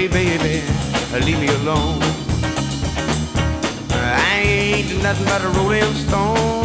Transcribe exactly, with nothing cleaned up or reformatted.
baby, leave me alone. I ain't nothing but a rolling stone.